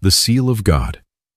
The seal of God.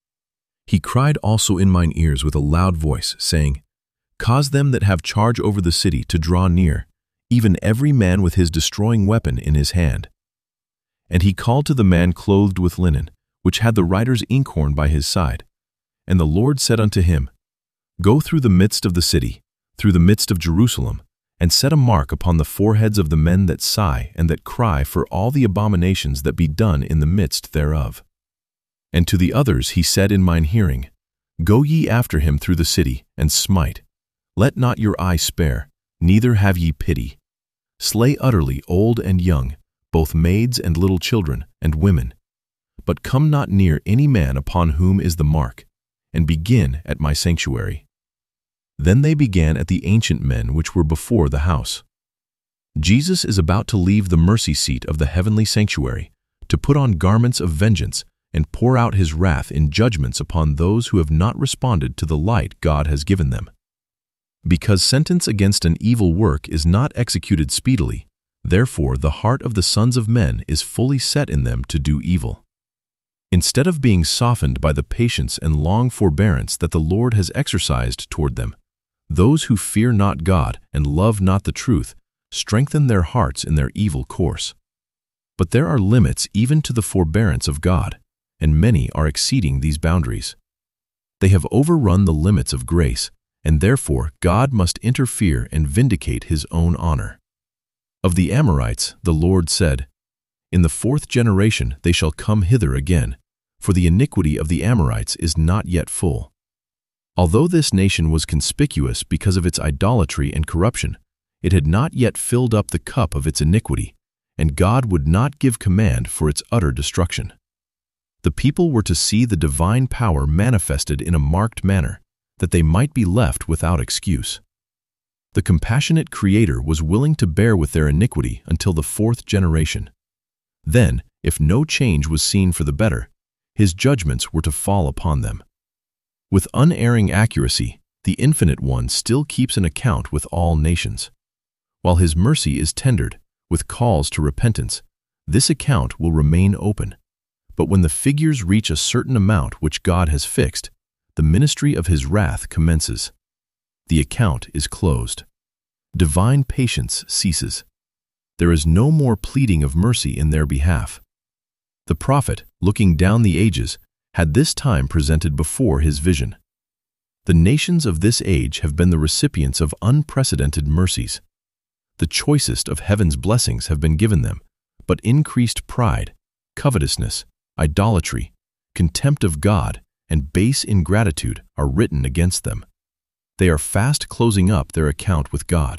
He cried also in mine ears with a loud voice, saying, Cause them that have charge over the city to draw near, even every man with his destroying weapon in his hand. And he called to the man clothed with linen, which had the writer's inkhorn by his side. And the Lord said unto him, Go through the midst of the city, through the midst of Jerusalem, and set a mark upon the foreheads of the men that sigh and that cry for all the abominations that be done in the midst thereof. And to the others he said in mine hearing, Go ye after him through the city, and smite. Let not your eye spare, neither have ye pity. Slay utterly old and young, both maids and little children, and women. But come not near any man upon whom is the mark, and begin at my sanctuary. Then they began at the ancient men which were before the house. Jesus is about to leave the mercy seat of the heavenly sanctuary, to put on garments of vengeance, and pour out his wrath in judgments upon those who have not responded to the light God has given them. Because sentence against an evil work is not executed speedily, therefore the heart of the sons of men is fully set in them to do evil. Instead of being softened by the patience and long forbearance that the Lord has exercised toward them, those who fear not God and love not the truth strengthen their hearts in their evil course. But there are limits even to the forbearance of God, and many are exceeding these boundaries. They have overrun the limits of grace, and therefore God must interfere and vindicate his own honor. Of the Amorites the Lord said, In the 4th generation they shall come hither again, for the iniquity of the Amorites is not yet full. Although this nation was conspicuous because of its idolatry and corruption, it had not yet filled up the cup of its iniquity, and God would not give command for its utter destruction. The people were to see the divine power manifested in a marked manner, that they might be left without excuse. The compassionate Creator was willing to bear with their iniquity until the 4th generation. Then, if no change was seen for the better, his judgments were to fall upon them. With unerring accuracy, the Infinite One still keeps an account with all nations. While his mercy is tendered, with calls to repentance, this account will remain open. But when the figures reach a certain amount which God has fixed, the ministry of his wrath commences. The account is closed. Divine patience ceases. There is no more pleading of mercy in their behalf. The prophet, looking down the ages, had this time presented before his vision. The nations of this age have been the recipients of unprecedented mercies. The choicest of heaven's blessings have been given them, but increased pride, covetousness, idolatry, contempt of God, and base ingratitude are written against them. They are fast closing up their account with God.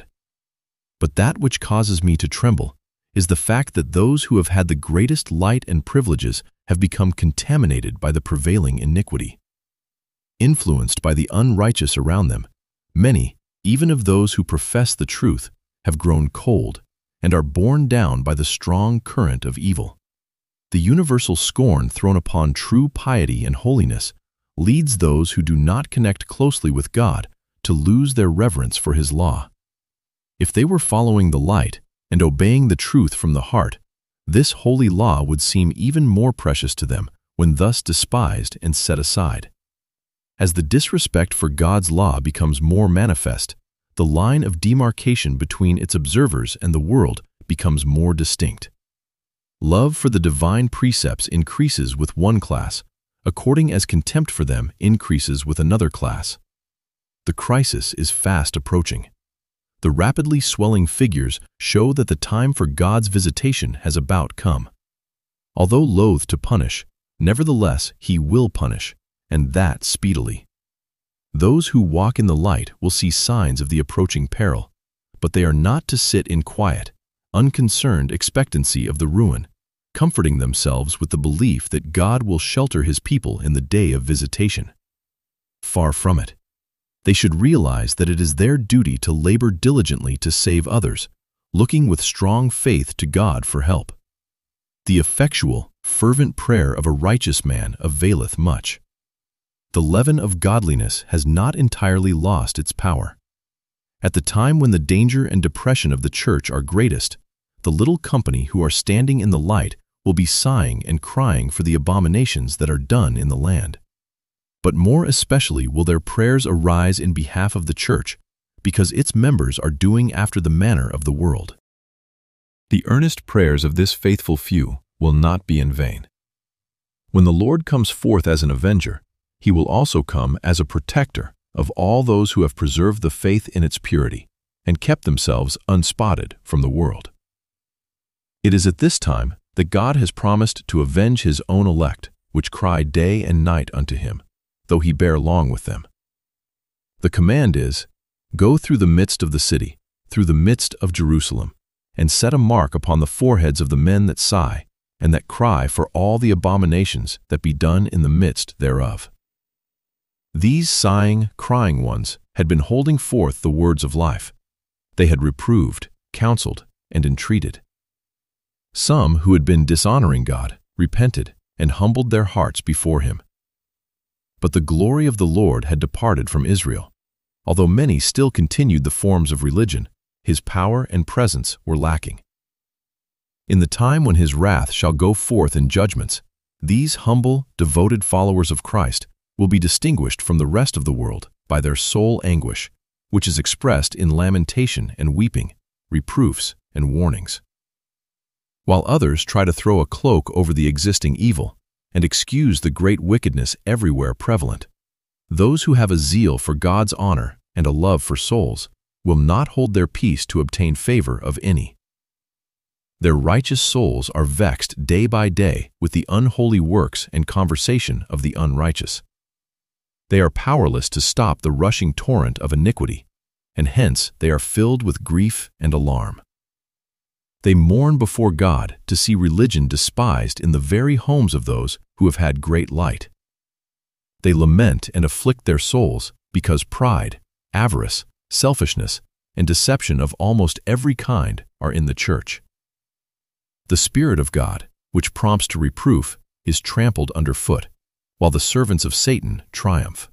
But that which causes me to tremble is the fact that those who have had the greatest light and privileges have become contaminated by the prevailing iniquity. Influenced by the unrighteous around them, many, even of those who profess the truth, have grown cold and are borne down by the strong current of evil. The universal scorn thrown upon true piety and holiness leads those who do not connect closely with God to lose their reverence for his law. If they were following the light and obeying the truth from the heart, this holy law would seem even more precious to them when thus despised and set aside. As the disrespect for God's law becomes more manifest, the line of demarcation between its observers and the world becomes more distinct. Love for the divine precepts increases with one class, according as contempt for them increases with another class. The crisis is fast approaching. The rapidly swelling figures show that the time for God's visitation has about come. Although loath to punish, nevertheless he will punish, and that speedily. Those who walk in the light will see signs of the approaching peril, but they are not to sit in quiet, unconcerned expectancy of the ruin, comforting themselves with the belief that God will shelter his people in the day of visitation. Far from it. They should realize that it is their duty to labor diligently to save others, looking with strong faith to God for help. The effectual, fervent prayer of a righteous man availeth much. The leaven of godliness has not entirely lost its power. At the time when the danger and depression of the church are greatest, the little company who are standing in the light will be sighing and crying for the abominations that are done in the land. But more especially will their prayers arise in behalf of the church, because its members are doing after the manner of the world. The earnest prayers of this faithful few will not be in vain. When the Lord comes forth as an avenger, he will also come as a protector of all those who have preserved the faith in its purity and kept themselves unspotted from the world. It is at this time that God has promised to avenge his own elect, which cry day and night unto him, though he bear long with them. The command is, "Go through the midst of the city, through the midst of Jerusalem, and set a mark upon the foreheads of the men that sigh, and that cry for all the abominations that be done in the midst thereof." These sighing, crying ones had been holding forth the words of life. They had reproved, counseled, and entreated. Some who had been dishonoring God repented and humbled their hearts before him. But the glory of the Lord had departed from Israel. Although many still continued the forms of religion, his power and presence were lacking. In the time when his wrath shall go forth in judgments, these humble, devoted followers of Christ will be distinguished from the rest of the world by their soul anguish, which is expressed in lamentation and weeping, reproofs and warnings. While others try to throw a cloak over the existing evil and excuse the great wickedness everywhere prevalent, those who have a zeal for God's honor and a love for souls will not hold their peace to obtain favor of any. Their righteous souls are vexed day by day with the unholy works and conversation of the unrighteous. They are powerless to stop the rushing torrent of iniquity, and hence they are filled with grief and alarm. They mourn before God to see religion despised in the very homes of those who have had great light. They lament and afflict their souls because pride, avarice, selfishness, and deception of almost every kind are in the church. The Spirit of God, which prompts to reproof, is trampled underfoot, while the servants of Satan triumph.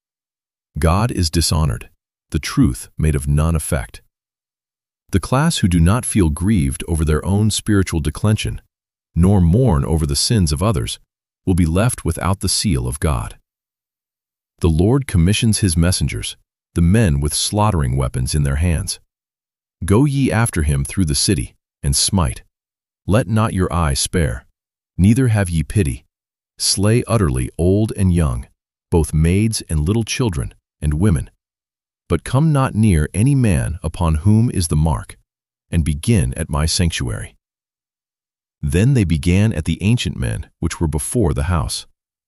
God is dishonored, the truth made of none effect. The class who do not feel grieved over their own spiritual declension, nor mourn over the sins of others, will be left without the seal of God. The Lord commissions his messengers, the men with slaughtering weapons in their hands. Go ye after him through the city, and smite. Let not your eye spare, neither have ye pity. Slay utterly old and young, both maids and little children and women. But come not near any man upon whom is the mark, and begin at my sanctuary. Then they began at the ancient men which were before the house.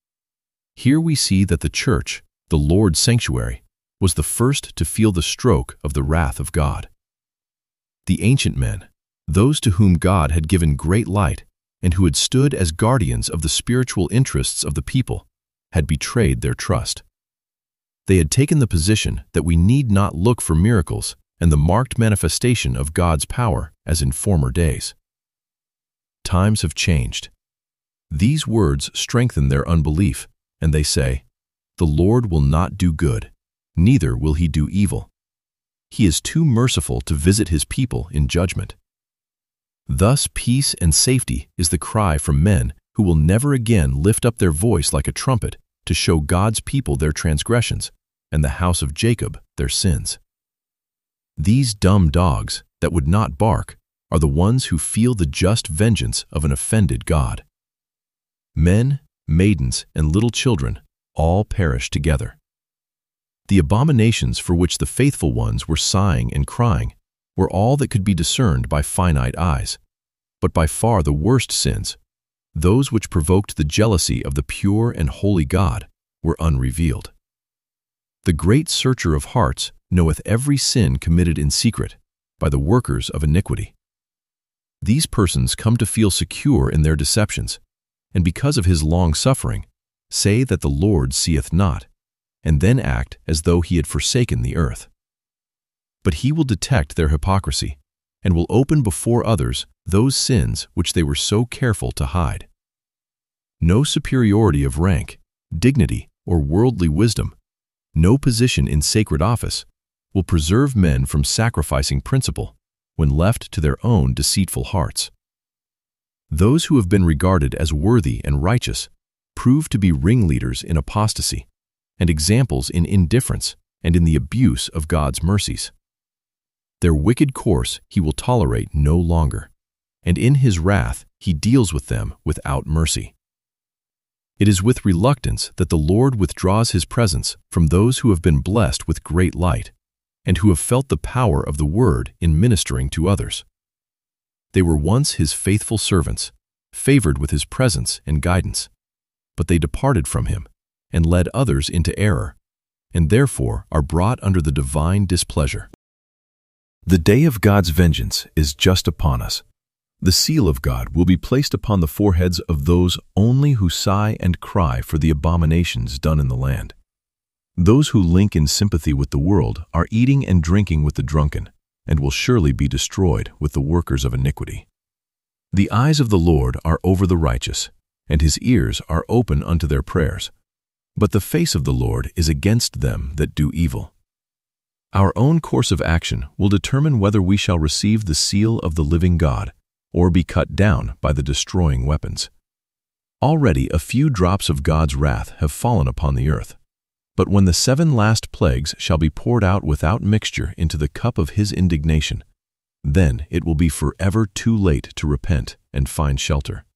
Here we see that the church, the Lord's sanctuary, was the first to feel the stroke of the wrath of God. The ancient men, those to whom God had given great light and who had stood as guardians of the spiritual interests of the people, had betrayed their trust. They had taken the position that we need not look for miracles and the marked manifestation of God's power as in former days. Times have changed. These words strengthen their unbelief, and they say, "The Lord will not do good, neither will he do evil. He is too merciful to visit his people in judgment." Thus peace and safety is the cry from men who will never again lift up their voice like a trumpet to show God's people their transgressions and the house of Jacob their sins. These dumb dogs that would not bark are the ones who feel the just vengeance of an offended God. Men, maidens, and little children all perish together. The abominations for which the faithful ones were sighing and crying were all that could be discerned by finite eyes, but by far the worst sins, those which provoked the jealousy of the pure and holy God, were unrevealed. The great searcher of hearts knoweth every sin committed in secret by the workers of iniquity. These persons come to feel secure in their deceptions, and because of his long suffering, say that the Lord seeth not, and then act as though he had forsaken the earth. But he will detect their hypocrisy, and will open before others those sins which they were so careful to hide. No superiority of rank, dignity, or worldly wisdom, no position in sacred office, will preserve men from sacrificing principle when left to their own deceitful hearts. Those who have been regarded as worthy and righteous prove to be ringleaders in apostasy and examples in indifference and in the abuse of God's mercies. Their wicked course he will tolerate no longer, and in his wrath he deals with them without mercy. It is with reluctance that the Lord withdraws his presence from those who have been blessed with great light and who have felt the power of the word in ministering to others. They were once his faithful servants, favored with his presence and guidance, but they departed from him and led others into error, and therefore are brought under the divine displeasure. The day of God's vengeance is just upon us. The seal of God will be placed upon the foreheads of those only who sigh and cry for the abominations done in the land. Those who link in sympathy with the world are eating and drinking with the drunken, and will surely be destroyed with the workers of iniquity. The eyes of the Lord are over the righteous, and his ears are open unto their prayers. But the face of the Lord is against them that do evil. Our own course of action will determine whether we shall receive the seal of the living God or be cut down by the destroying weapons. Already a few drops of God's wrath have fallen upon the earth. But when the 7 last plagues shall be poured out without mixture into the cup of his indignation, then it will be forever too late to repent and find shelter.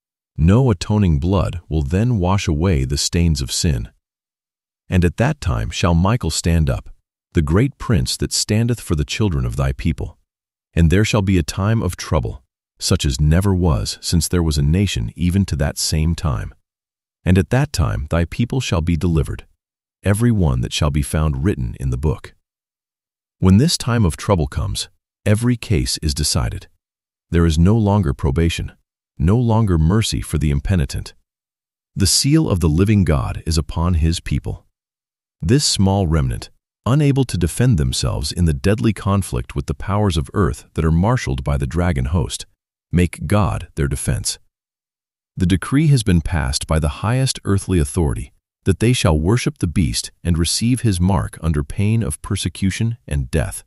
No atoning blood will then wash away the stains of sin. And at that time shall Michael stand up, the great prince that standeth for the children of thy people. And there shall be a time of trouble, such as never was since there was a nation even to that same time. And at that time thy people shall be delivered, every one that shall be found written in the book. When this time of trouble comes, every case is decided. There is no longer probation, no longer mercy for the impenitent. The seal of the living God is upon his people. This small remnant, unable to defend themselves in the deadly conflict with the powers of earth that are marshaled by the dragon host, make God their defense. The decree has been passed by the highest earthly authority that they shall worship the beast and receive his mark under pain of persecution and death.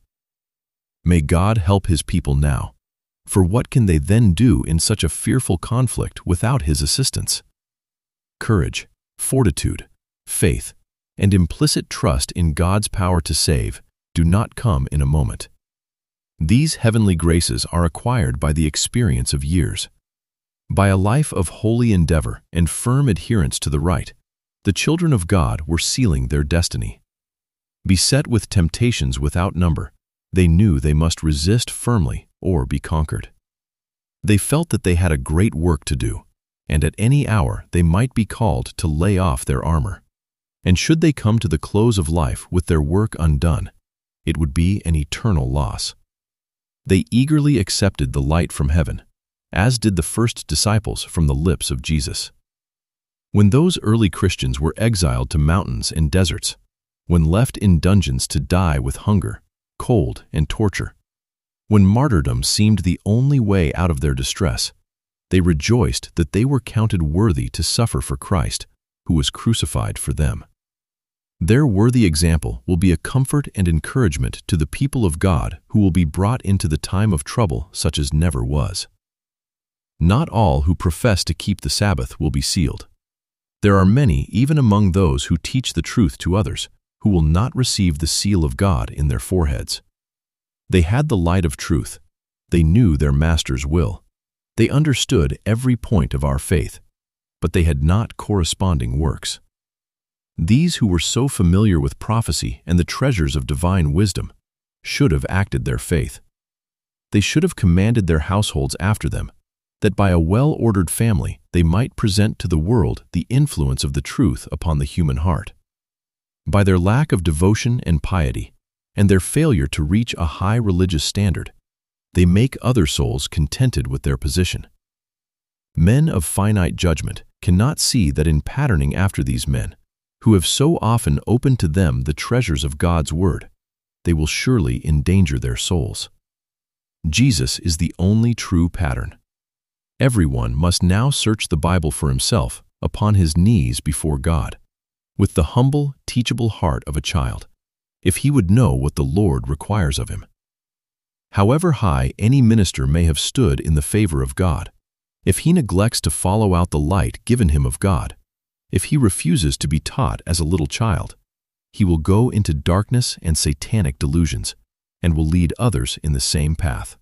May God help his people now, for what can they then do in such a fearful conflict without his assistance? Courage, fortitude, faith, and implicit trust in God's power to save do not come in a moment. These heavenly graces are acquired by the experience of years. By a life of holy endeavor and firm adherence to the right, the children of God were sealing their destiny. Beset with temptations without number, they knew they must resist firmly or be conquered. They felt that they had a great work to do, and at any hour they might be called to lay off their armor. And should they come to the close of life with their work undone, it would be an eternal loss. They eagerly accepted the light from heaven, as did the first disciples from the lips of Jesus. When those early Christians were exiled to mountains and deserts, when left in dungeons to die with hunger, cold, and torture, when martyrdom seemed the only way out of their distress, they rejoiced that they were counted worthy to suffer for Christ, who was crucified for them. Their worthy example will be a comfort and encouragement to the people of God who will be brought into the time of trouble such as never was. Not all who profess to keep the Sabbath will be sealed. There are many, even among those who teach the truth to others, who will not receive the seal of God in their foreheads. They had the light of truth. They knew their Master's will. They understood every point of our faith, but they had not corresponding works. These who were so familiar with prophecy and the treasures of divine wisdom should have acted their faith. They should have commanded their households after them, that by a well-ordered family they might present to the world the influence of the truth upon the human heart. By their lack of devotion and piety, and their failure to reach a high religious standard, they make other souls contented with their position. Men of finite judgment cannot see that in patterning after these men, who have so often opened to them the treasures of God's word, they will surely endanger their souls. Jesus is the only true pattern. Everyone must now search the Bible for himself upon his knees before God, with the humble, teachable heart of a child, if he would know what the Lord requires of him. However high any minister may have stood in the favor of God, if he neglects to follow out the light given him of God, if he refuses to be taught as a little child, he will go into darkness and satanic delusions, and will lead others in the same path.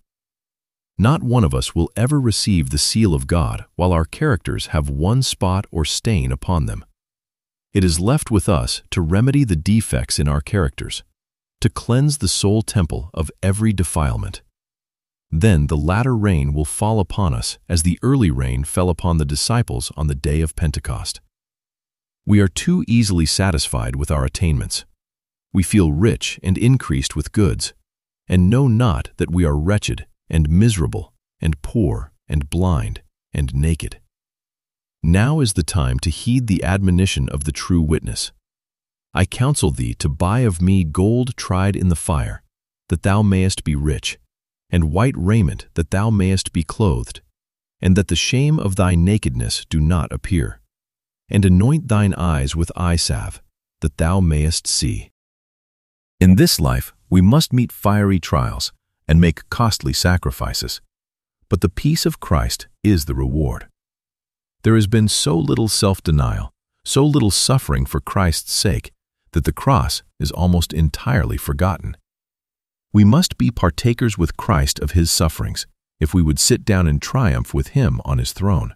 Not one of us will ever receive the seal of God while our characters have one spot or stain upon them. It is left with us to remedy the defects in our characters, to cleanse the soul temple of every defilement. Then the latter rain will fall upon us as the early rain fell upon the disciples on the day of Pentecost. We are too easily satisfied with our attainments. We feel rich and increased with goods, and know not that we are wretched and miserable and poor and blind and naked. Now is the time to heed the admonition of the true witness. I counsel thee to buy of me gold tried in the fire, that thou mayest be rich, and white raiment that thou mayest be clothed, and that the shame of thy nakedness do not appear. And anoint thine eyes with eye salve, that thou mayest see. In this life we must meet fiery trials and make costly sacrifices, but the peace of Christ is the reward. There has been so little self-denial, so little suffering for Christ's sake, that the cross is almost entirely forgotten. We must be partakers with Christ of his sufferings if we would sit down in triumph with him on his throne.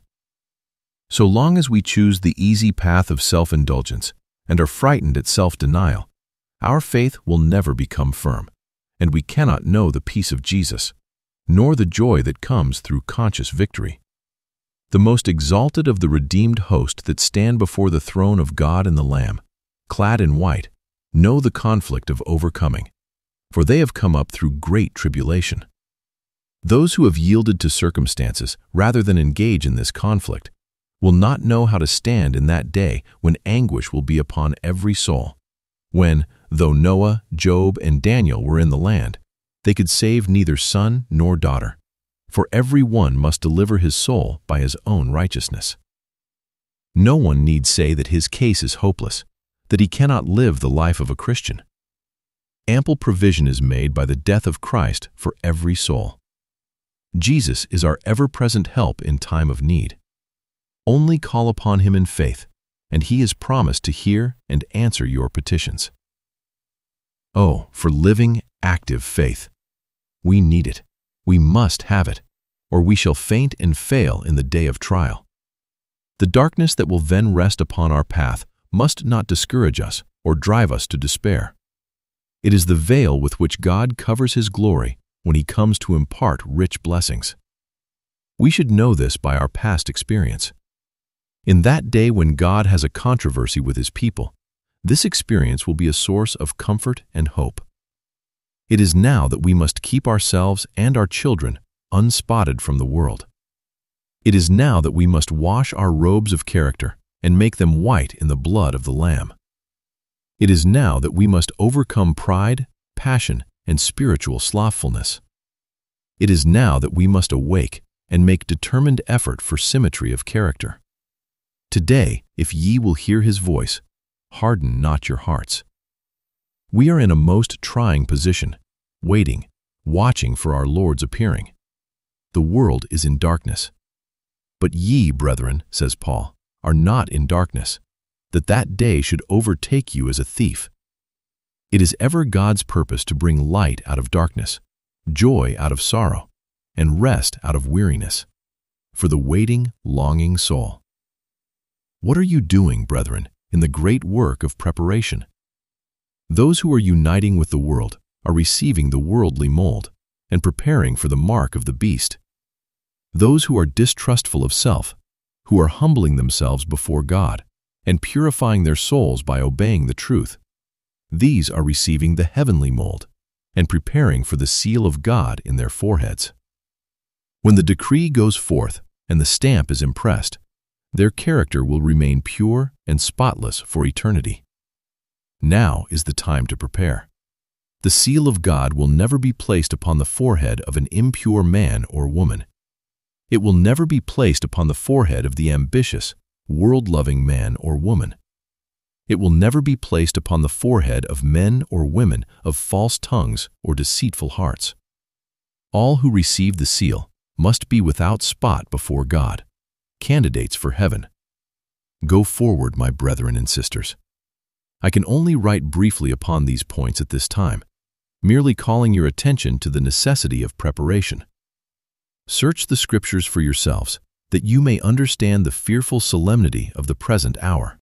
So long as we choose the easy path of self-indulgence and are frightened at self-denial, our faith will never become firm, and we cannot know the peace of Jesus, nor the joy that comes through conscious victory. The most exalted of the redeemed host that stand before the throne of God and the Lamb, clad in white, know the conflict of overcoming, for they have come up through great tribulation. Those who have yielded to circumstances rather than engage in this conflict will not know how to stand in that day when anguish will be upon every soul, when, though Noah, Job, and Daniel were in the land, they could save neither son nor daughter, for every one must deliver his soul by his own righteousness. No one need say that his case is hopeless, that he cannot live the life of a Christian. Ample provision is made by the death of Christ for every soul. Jesus is our ever-present help in time of need. Only call upon him in faith, and he is promised to hear and answer your petitions. Oh, for living, active faith! We need it. We must have it, or we shall faint and fail in the day of trial. The darkness that will then rest upon our path must not discourage us or drive us to despair. It is the veil with which God covers his glory when he comes to impart rich blessings. We should know this by our past experience. In that day when God has a controversy with his people, this experience will be a source of comfort and hope. It is now that we must keep ourselves and our children unspotted from the world. It is now that we must wash our robes of character and make them white in the blood of the Lamb. It is now that we must overcome pride, passion, and spiritual slothfulness. It is now that we must awake and make determined effort for symmetry of character. Today, if ye will hear his voice, harden not your hearts. We are in a most trying position, waiting, watching for our Lord's appearing. The world is in darkness. But ye, brethren, says Paul, are not in darkness, that day should overtake you as a thief. It is ever God's purpose to bring light out of darkness, joy out of sorrow, and rest out of weariness, for the waiting, longing soul. What are you doing, brethren, in the great work of preparation? Those who are uniting with the world are receiving the worldly mold and preparing for the mark of the beast. Those who are distrustful of self, who are humbling themselves before God and purifying their souls by obeying the truth, these are receiving the heavenly mold and preparing for the seal of God in their foreheads. When the decree goes forth and the stamp is impressed, their character will remain pure and spotless for eternity. Now is the time to prepare. The seal of God will never be placed upon the forehead of an impure man or woman. It will never be placed upon the forehead of the ambitious, world-loving man or woman. It will never be placed upon the forehead of men or women of false tongues or deceitful hearts. All who receive the seal must be without spot before God, candidates for heaven. Go forward, my brethren and sisters. I can only write briefly upon these points at this time, merely calling your attention to the necessity of preparation. Search the Scriptures for yourselves, that you may understand the fearful solemnity of the present hour.